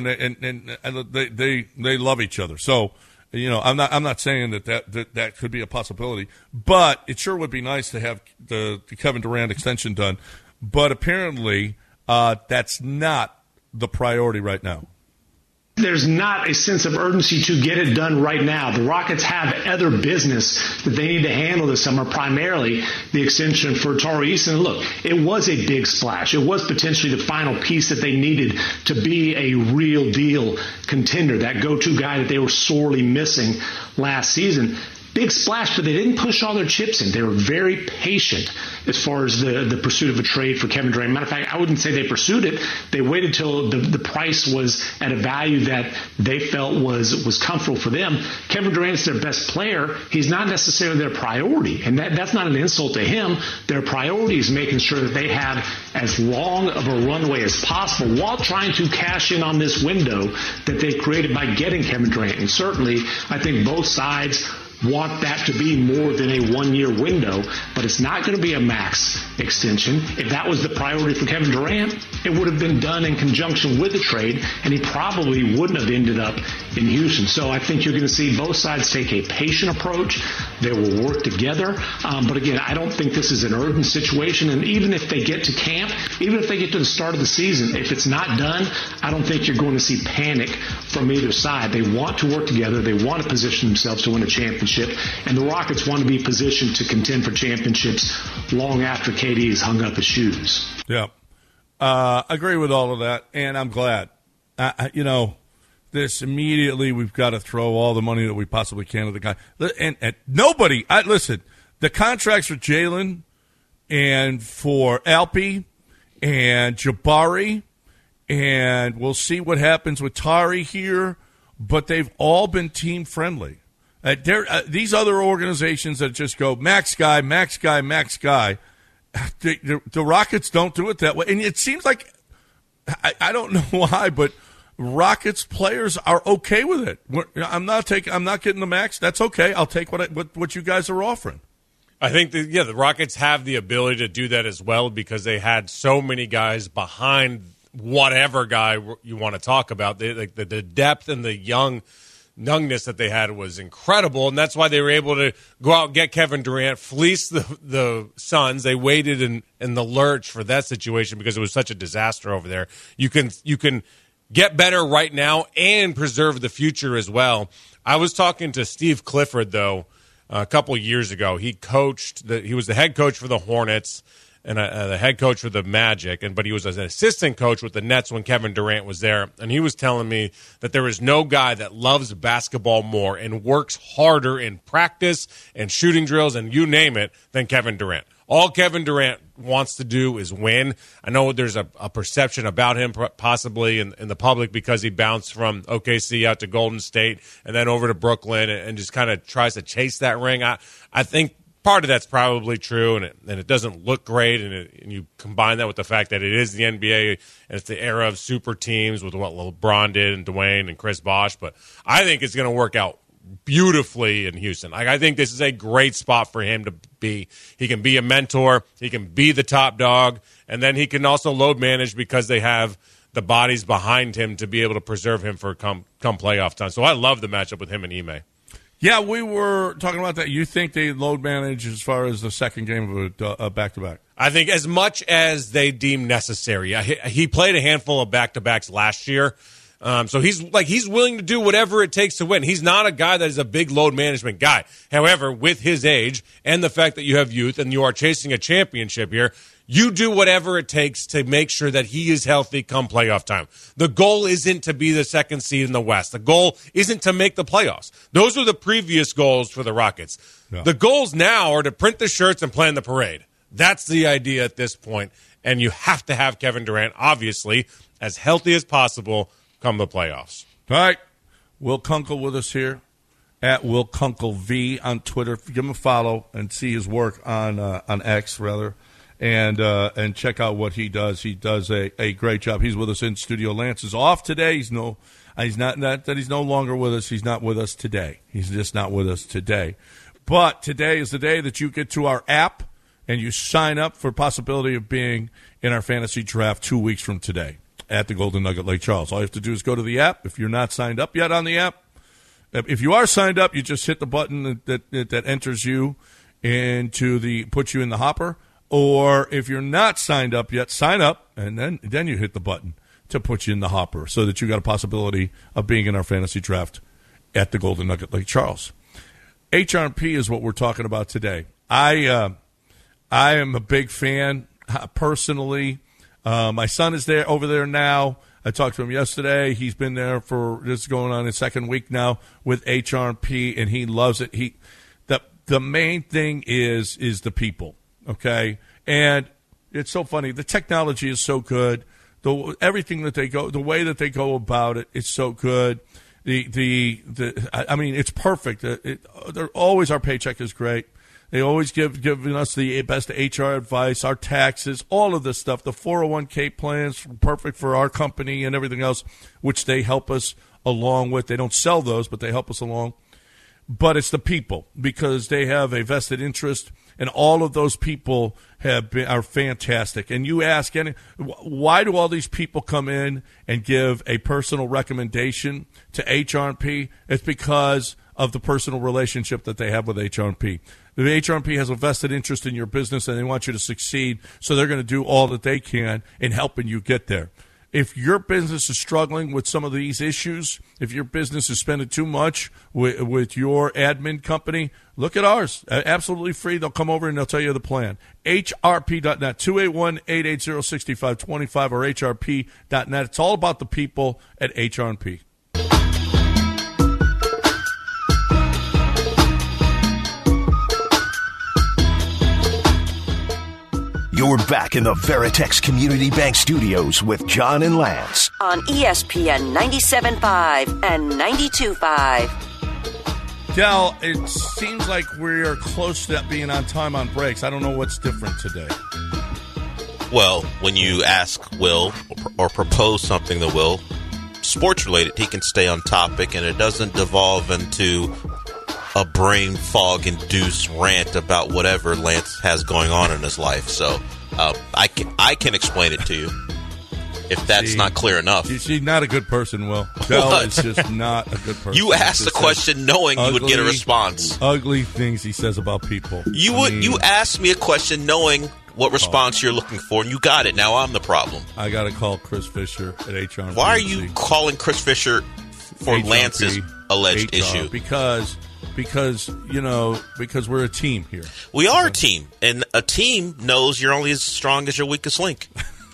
they love each other. So, I'm not saying that could be a possibility, but it sure would be nice to have the Kevin Durant extension done. But apparently, that's not the priority right now. There's not a sense of urgency to get it done right now. The Rockets have other business that they need to handle this summer, primarily the extension for Tari Eason. Look, it was a big splash. It was potentially the final piece that they needed to be a real deal contender, that go-to guy that they were sorely missing last season. Big splash, but they didn't push all their chips in. They were very patient as far as the pursuit of a trade for Kevin Durant. Matter of fact, I wouldn't say they pursued it. They waited till the price was at a value that they felt was comfortable for them. Kevin Durant is their best player. He's not necessarily their priority, and that's not an insult to him. Their priority is making sure that they have as long of a runway as possible while trying to cash in on this window that they've created by getting Kevin Durant. And certainly, I think both sides want that to be more than a 1-year window, but it's not going to be a max extension. If that was the priority for Kevin Durant, it would have been done in conjunction with the trade, and he probably wouldn't have ended up in Houston. So I think you're going to see both sides take a patient approach. They will work together. But again, I don't think this is an urgent situation. And even if they get to camp, even if they get to the start of the season, if it's not done, I don't think you're going to see panic from either side. They want to work together. They want to position themselves to win a championship. And the Rockets want to be positioned to contend for championships long after KD has hung up his shoes. Yeah. I agree with all of that, and I'm glad. This immediately, we've got to throw all the money that we possibly can at the guy. And nobody, listen, the contracts for Jalen and for Alpi and Jabari, and we'll see what happens with Tari here, but they've all been team-friendly. These other organizations that just go max guy, the Rockets don't do it that way. And it seems like, I don't know why, but Rockets players are okay with it. I'm not getting the max. That's okay. I'll take what you guys are offering. I think the Rockets have the ability to do that as well because they had so many guys behind whatever guy you want to talk about. The depth and the youngness that they had was incredible, and that's why they were able to go out and get Kevin Durant, fleece the Suns. They waited in the lurch for that situation because it was such a disaster over there. You can get better right now and preserve the future as well. I was talking to Steve Clifford, though, a couple years ago. He was the head coach for the Hornets and the head coach for the Magic, but he was an assistant coach with the Nets when Kevin Durant was there. And he was telling me that there is no guy that loves basketball more and works harder in practice and shooting drills and you name it than Kevin Durant. All Kevin Durant wants to do is win. I know there's a perception about him possibly in the public because he bounced from OKC out to Golden State and then over to Brooklyn and just kind of tries to chase that ring. I think part of that's probably true, and it doesn't look great, and you combine that with the fact that it is the NBA and it's the era of super teams with what LeBron did and Dwayne and Chris Bosh. But I think it's going to work out beautifully in Houston. I think this is a great spot for him to be. He can be a mentor. He can be the top dog. And then he can also load manage because they have the bodies behind him to be able to preserve him for come playoff time. So I love the matchup with him and Ime. Yeah, we were talking about that. You think they load manage as far as the second game of a back-to-back? I think as much as they deem necessary. He played a handful of back-to-backs last year. So he's willing to do whatever it takes to win. He's not a guy that is a big load management guy. However, with his age and the fact that you have youth and you are chasing a championship here, you do whatever it takes to make sure that he is healthy come playoff time. The goal isn't to be the second seed in the West. The goal isn't to make the playoffs. Those were the previous goals for the Rockets. Yeah. The goals now are to print the shirts and plan the parade. That's the idea at this point. And you have to have Kevin Durant, obviously, as healthy as possible come the playoffs. All right. Will Kunkel with us here at Will Kunkel V on Twitter. Give him a follow and see his work on X, rather, and check out what he does. He does a great job. He's with us in studio. Lance is off today. He's no longer with us. He's not with us today. He's just not with us today. But today is the day that you get to our app and you sign up for possibility of being in our fantasy draft 2 weeks from today at the Golden Nugget Lake Charles. All you have to do is go to the app. If you're not signed up yet on the app, if you are signed up, you just hit the button that enters you puts you in the hopper. Or if you're not signed up yet, sign up, and then you hit the button to put you in the hopper so that you got a possibility of being in our fantasy draft at the Golden Nugget Lake Charles. HRP is what we're talking about today. I am a big fan personally. My son is over there now. I talked to him yesterday. He's been there this is going on his second week now with HRP, and he loves it. The main thing is the people, okay? And it's so funny. The technology is so good. Everything that the way that they go about it is so good. I mean, it's perfect. Our paycheck is great. They always giving us the best HR advice, our taxes, all of this stuff. The 401k plans, perfect for our company and everything else, which they help us along with. They don't sell those, but they help us along. But it's the people, because they have a vested interest, and all of those people are fantastic. And you ask, why do all these people come in and give a personal recommendation to HRP? It's because of the personal relationship that they have with HRP. The HRP has a vested interest in your business, and they want you to succeed, so they're going to do all that they can in helping you get there. If your business is struggling with some of these issues, if your business is spending too much with your admin company, look at ours. Absolutely free. They'll come over and they'll tell you the plan. HRP.net, 281-880-6525 or HRP.net. It's all about the people at HRP. You're back in the Veritex Community Bank Studios with John and Lance on ESPN 97.5 and 92.5. Del, it seems like we're close to being on time on breaks. I don't know what's different today. Well, when you ask Will or propose something to Will, sports related, he can stay on topic, and it doesn't devolve into a brain fog-induced rant about whatever Lance has going on in his life. So I can explain it to you if that's not clear enough. She's not a good person, Will. Dell is just not a good person. You asked the question knowing you would get a response. Ugly things he says about people. You asked me a question knowing what response you're looking for, and you got it. Now I'm the problem. I got to call Chris Fisher at HR. Why are you calling Chris Fisher for Lance's alleged issue? Because we're a team here. We are a team, and a team knows you're only as strong as your weakest link.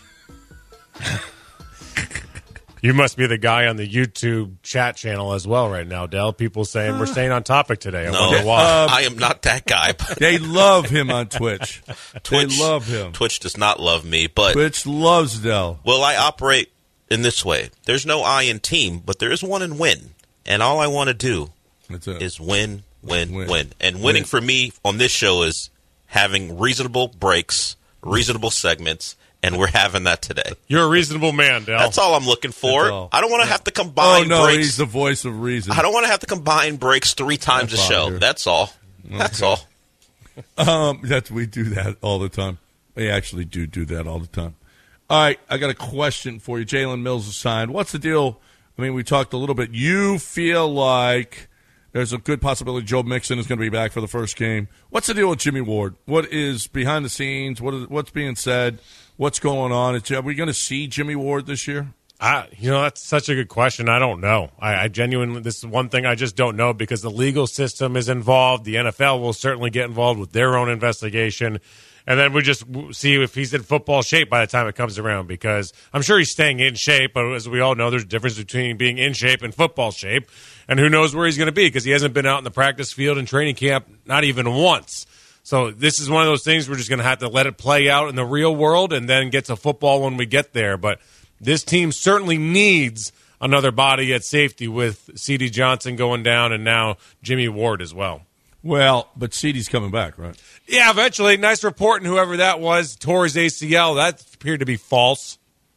You must be the guy on the YouTube chat channel as well right now, Dell. People saying we're staying on topic today. I wonder why. I am not that guy. They love him on Twitch. They love him. Twitch does not love me, but Twitch loves Dell. Well, I operate in this way. There's no I in team, but there is one in win. And all I want to do is win. And winning for me on this show is having reasonable breaks, reasonable segments, and we're having that today. You're a reasonable man, Dell. That's all I'm looking for. I don't want to have to combine breaks. He's the voice of reason. I don't want to have to combine breaks 3 times a show. That's all. Okay. That's all. We do that all the time. We actually do that all the time. All right, I got a question for you. Jalen Mills is signed. What's the deal? I mean, we talked a little bit. You feel like there's a good possibility Joe Mixon is going to be back for the first game. What's the deal with Jimmy Ward? What is behind the scenes? What's being said? What's going on? Are we going to see Jimmy Ward this year? That's such a good question. I don't know. I genuinely, this is one thing I just don't know because the legal system is involved. The NFL will certainly get involved with their own investigation. And then we just see if he's in football shape by the time it comes around because I'm sure he's staying in shape. But as we all know, there's a difference between being in shape and football shape. And who knows where he's going to be because he hasn't been out in the practice field and training camp not even once. So this is one of those things we're just going to have to let it play out in the real world and then get to football when we get there. But this team certainly needs another body at safety with C.D. Johnson going down and now Jimmy Ward as well. Well, but C.D.'s coming back, right? Yeah, eventually. Nice reporting, whoever that was, tore his ACL. That appeared to be false.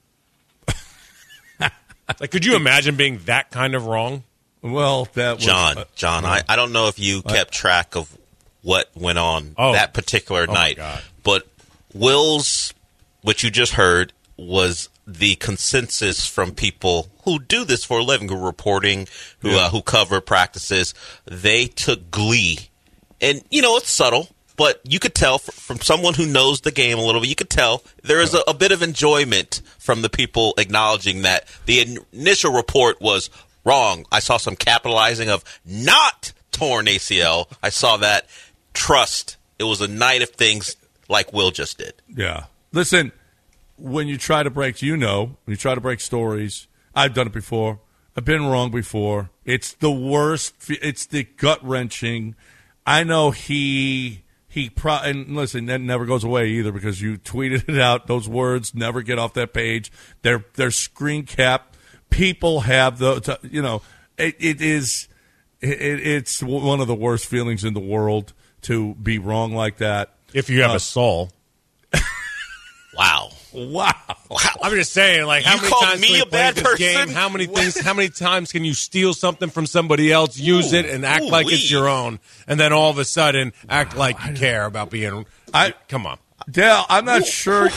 Could you imagine being that kind of wrong? Well, that was... John, I don't know if you kept track of what went on that particular night. But Will's, what you just heard, was the consensus from people who do this for a living, who are reporting, who cover practices. They took glee. And, it's subtle, but you could tell from someone who knows the game a little bit, you could tell there is a bit of enjoyment from the people acknowledging that the initial report was wrong. I saw some capitalizing of not torn ACL. I saw that. Trust. It was a night of things like Will just did. Yeah. Listen, when you try to break, when you try to break stories, I've done it before. I've been wrong before. It's the worst. It's the gut-wrenching. I know and listen, that never goes away either because you tweeted it out. Those words never get off that page. They're screen capped. People have it's one of the worst feelings in the world to be wrong like that. If you have a soul. Wow. I'm just saying, how many times can we play this game? How many times can you steal something from somebody else, use it, and act like it's your own, and then all of a sudden act like you care about being... come on. Dale, I'm not sure...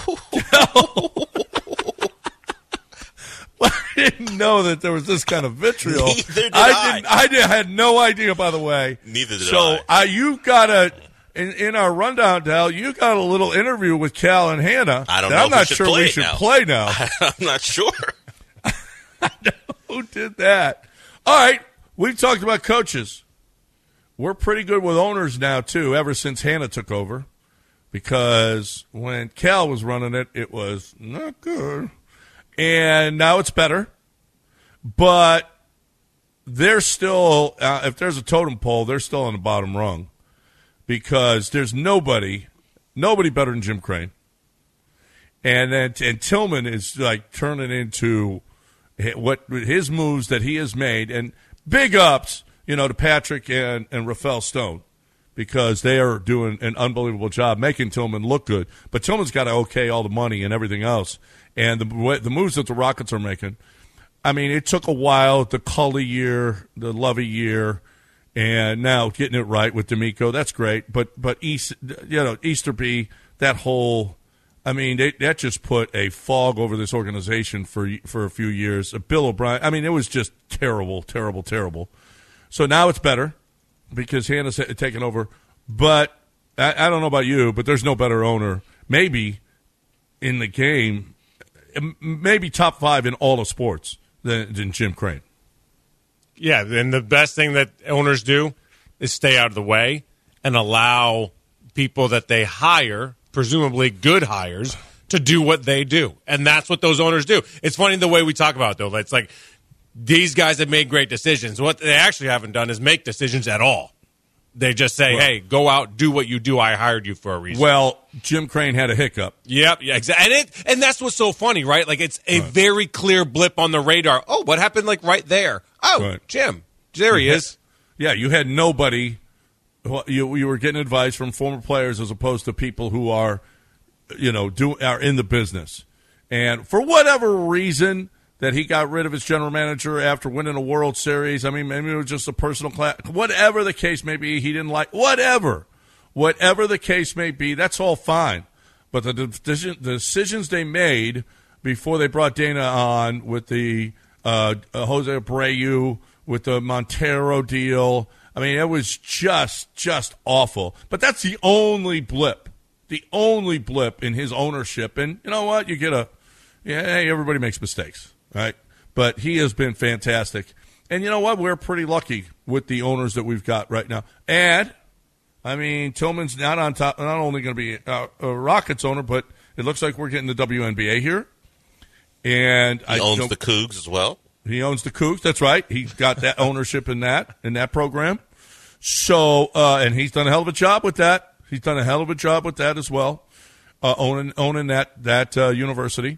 I didn't know that there was this kind of vitriol. Neither did I. I had no idea, by the way. Neither did I. So you got a... In our rundown, Dal, you got a little interview with Cal and Hannah. I don't know. I'm not sure we should play now. I'm not sure. I know who did that. All right, we've talked about coaches. We're pretty good with owners now too. Ever since Hannah took over, because when Cal was running it, it was not good, and now it's better. But they're still, if there's a totem pole, they're still on the bottom rung. Because there's nobody better than Jim Crane, and Tillman is turning into what his moves that he has made, and big ups, to Patrick and Rafael Stone, because they are doing an unbelievable job making Tillman look good. But Tillman's got to okay all the money and everything else, and the moves that the Rockets are making. I mean, it took a while. The Culley year, the Lovey year. And now getting it right with D'Amico, that's great. But Easterby, that whole, I mean, that just put a fog over this organization for a few years. Bill O'Brien, I mean, it was just terrible, terrible, terrible. So now it's better because Hannah's taken over. But I don't know about you, but there's no better owner, maybe in the game, maybe top 5 in all of sports than Jim Crane. Yeah, and the best thing that owners do is stay out of the way and allow people that they hire, presumably good hires, to do what they do. And that's what those owners do. It's funny the way we talk about it, though. It's like these guys have made great decisions. What they actually haven't done is make decisions at all. They just say, hey, go out, do what you do. I hired you for a reason. Well, Jim Crane had a hiccup. Yep, yeah, exactly. And that's what's so funny, right? Like, it's a very clear blip on the radar. Oh, what happened, like, right there? Oh, Jim. There he is. Yeah, you had nobody. You were getting advice from former players as opposed to people who are, are in the business. And for whatever reason that he got rid of his general manager after winning a World Series. I mean, maybe it was just a personal class. Whatever the case may be, he didn't like whatever the case may be. That's all fine. But the decisions they made before they brought Dana on with the Jose Abreu, with the Montero deal, I mean, it was just awful. But that's the only blip in his ownership. And you know what? You get hey, everybody makes mistakes. Right, but he has been fantastic, and you know what? We're pretty lucky with the owners that we've got right now. And I mean, Tillman's not on top. Not only going to be a Rockets owner, but it looks like we're getting the WNBA here. And he owns the Cougs as well. He owns the Cougs. That's right. He's got that ownership in that program. So, and he's done a hell of a job with that. He's done a hell of a job with that as well, owning that university.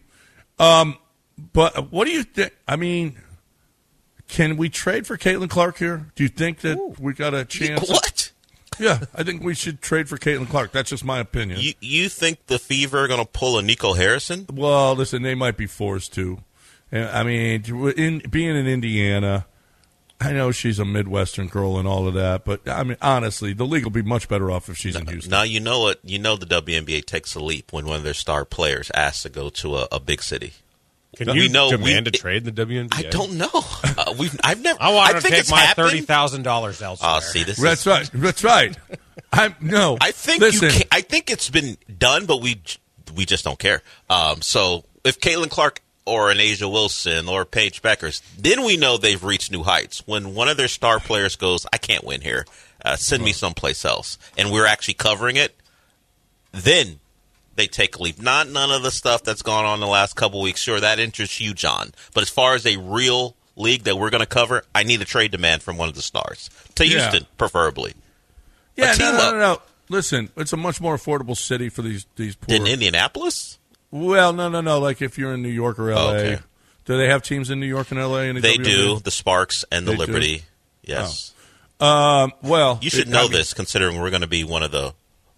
But what do you think? I mean, can we trade for Caitlin Clark here? Do you think that we got a chance? What? Yeah, I think we should trade for Caitlin Clark. That's just my opinion. You think the Fever are going to pull a Nico Harrison? Well, listen, they might be forced to. I mean, being in Indiana, I know she's a Midwestern girl and all of that, but I mean, honestly, the league will be much better off if she's in Houston. Now, you know what? You know the WNBA takes a leap when one of their star players asks to go to a big city. Can you demand a trade in the WNBA? I don't know. I've never. I want to take my $30,000 elsewhere. Oh, see, that's right. That's right. I think listen. I think it's been done, but we just don't care. So if Caitlin Clark or an Asia Wilson or Paige Beckers, then we know they've reached new heights. When one of their star players goes, I can't win here. Send me someplace else, and we're actually covering it. Then they take a leap. Not none of the stuff that's gone on the last couple weeks. Sure, that interests you, John. But as far as a real league that we're going to cover, I need a trade demand from one of the stars. To Houston, preferably. Yeah, no. Listen, it's a much more affordable city for these poor. In Indianapolis? Well, no. Like if you're in New York or L.A. Okay. Do they have teams in New York and L.A.? They do. The Sparks and the Liberty. Do? Yes. Oh. Well, you should know this, considering we're going to be one of the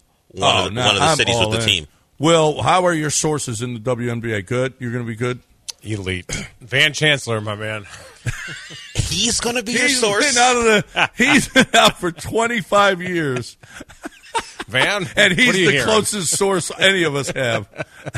cities with the team. Will, how are your sources in the WNBA? Good? You're going to be good? Elite. Van Chancellor, my man. He's going to be your source? He's been out for 25 years. Van? And he's the closest source any of us have.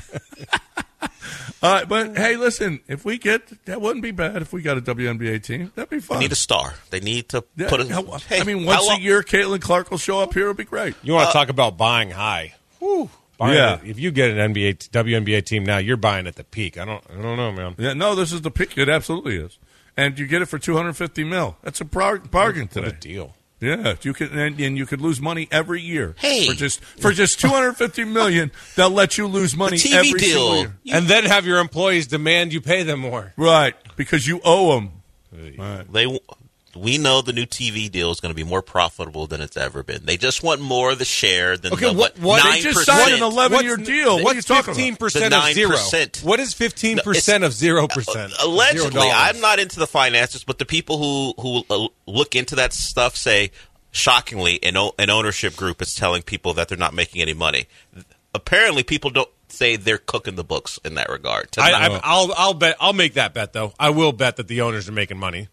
But, hey, listen, if we that wouldn't be bad if we got a WNBA team. That'd be fun. They need a star. They need to put a... Hey, I mean, once a year, Caitlin Clark will show up here. It'll be great. You want to talk about buying high. Whew. If you get an WNBA team now, you're buying at the peak. I don't know, man. Yeah, no, this is the peak. It absolutely is, and you get it for $250 million. That's a bargain today. What a deal. Yeah, you could, and you could lose money every year. Hey, for just $250 million, they'll let you lose money every single year, and then have your employees demand you pay them more. Right, because you owe them. Right. We know the new TV deal is going to be more profitable than it's ever been. They just want more of the share than what 9%. They just signed an 11-year deal. What are you talking 15% of 0%? What is 15% of 0%? Allegedly, I'm not into the finances, but the people who look into that stuff say, shockingly, an ownership group is telling people that they're not making any money. Apparently, people don't say they're cooking the books in that regard. I'll bet. I'll make that bet, though. I will bet that the owners are making money.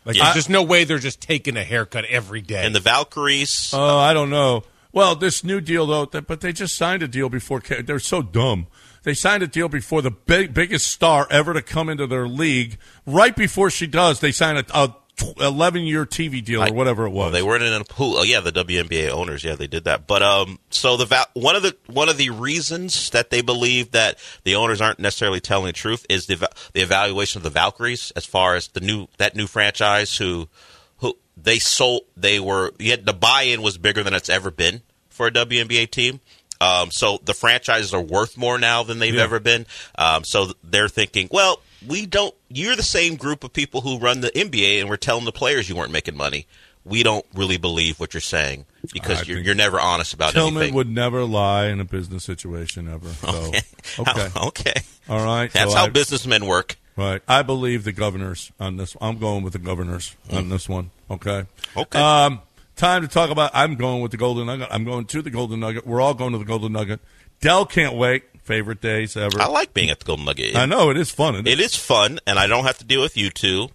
There's just no way they're just taking a haircut every day. And the Valkyries. Oh, I don't know. Well, this new deal, though, but they just signed a deal before. They're so dumb. They signed a deal before the biggest star ever to come into their league. Right before she does, they sign a 11-year TV deal or whatever it was. Well, they weren't in a pool. Oh, yeah, the WNBA owners, yeah, they did that. But so one of the reasons that they believe that the owners aren't necessarily telling the truth is the evaluation of the Valkyries as far as that new franchise who they sold. The buy-in was bigger than it's ever been for a WNBA team. So the franchises are worth more now than they've ever been. So they're thinking, well, you're the same group of people who run the NBA, and we're telling the players you weren't making money. We don't really believe what you're saying because you're never honest about anything. Tillman would never lie in a business situation ever. So. Okay. All right. That's how businessmen work. Right. I believe the governors on this. I'm going with the governors on this one. Okay. Okay. Time to talk about. I'm going with the Golden Nugget. I'm going to the Golden Nugget. We're all going to the Golden Nugget. Dell can't wait. Favorite days ever. I like being at the Golden Nugget. I know it is fun. It is fun, and I don't have to deal with you two.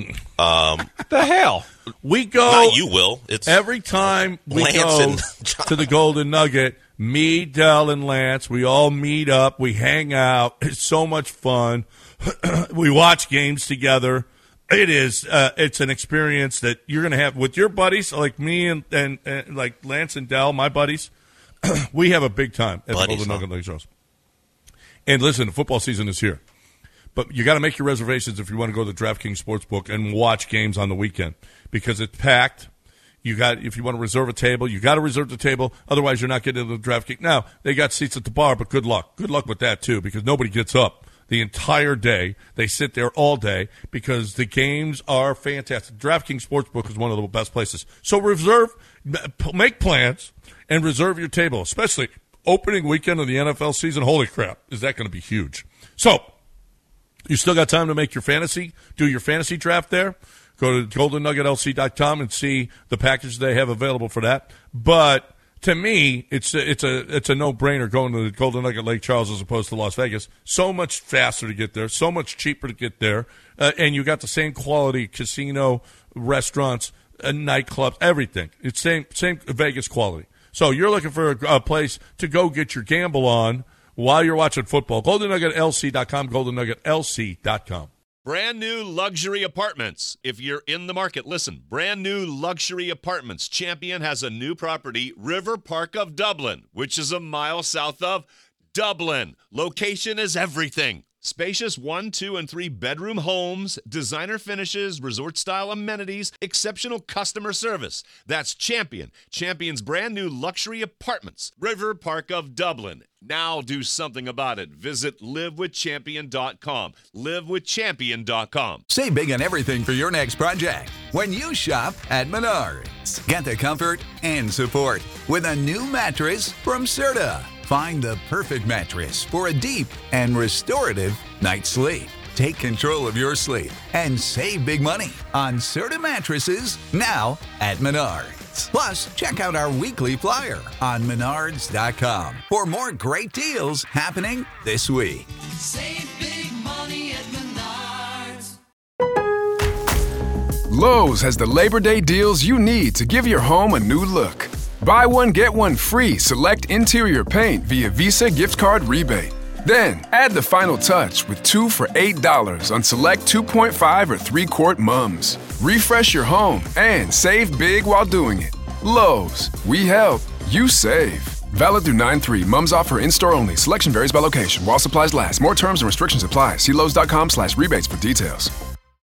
The hell? We go. Not you, Will. It's every time we Lance go and to the Golden Nugget. Me, Dell, and Lance. We all meet up. We hang out. It's so much fun. We watch games together. It is. It's an experience that you're going to have with your buddies, like me and like Lance and Dell, my buddies. We have a big time at the Golden Nugget Lake Charles. And listen, the football season is here. But you got to make your reservations if you want to go to the DraftKings Sportsbook and watch games on the weekend because it's packed. If you want to reserve a table, you got to reserve the table. Otherwise, you're not getting into the DraftKings. Now, they got seats at the bar, but good luck. Good luck with that, too, because nobody gets up the entire day. They sit there all day because the games are fantastic. DraftKings Sportsbook is one of the best places. So make plans and reserve your table, especially opening weekend of the NFL season. Holy crap, is that going to be huge. So you still got time to make your do your fantasy draft there. Go to goldennuggetlc.com and see the package they have available for that. But to me, it's a no-brainer going to the Golden Nugget Lake Charles as opposed to Las Vegas. So much faster to get there, so much cheaper to get there, and you got the same quality casino, restaurants, nightclubs, everything. It's same Vegas quality. So you're looking for a place to go get your gamble on while you're watching football. GoldenNuggetLC.com, GoldenNuggetLC.com. Brand new luxury apartments. If you're in the market, listen. Brand new luxury apartments. Champion has a new property, River Park of Dublin, which is a mile south of Dublin. Location is everything. Spacious 1, 2, and 3 bedroom homes, designer finishes, resort-style amenities, exceptional customer service. That's Champion. Champion's brand new luxury apartments, River Park of Dublin. Now do something about it. Visit livewithchampion.com. Livewithchampion.com. Save big on everything for your next project when you shop at Menards. Get the comfort and support with a new mattress from Serta. Find the perfect mattress for a deep and restorative night's sleep. Take control of your sleep and save big money on Serta mattresses now at Menards. Plus, check out our weekly flyer on Menards.com for more great deals happening this week. Save big money at Menards. Lowe's has the Labor Day deals you need to give your home a new look. Buy one, get one free select interior paint via Visa gift card rebate. Then, add the final touch with 2 for $8 on select 2.5 or 3-quart mums. Refresh your home and save big while doing it. Lowe's, we help, you save. Valid through 9/3. Mums offer in-store only. Selection varies by location. While supplies last. More terms and restrictions apply. See Lowe's.com/rebates for details.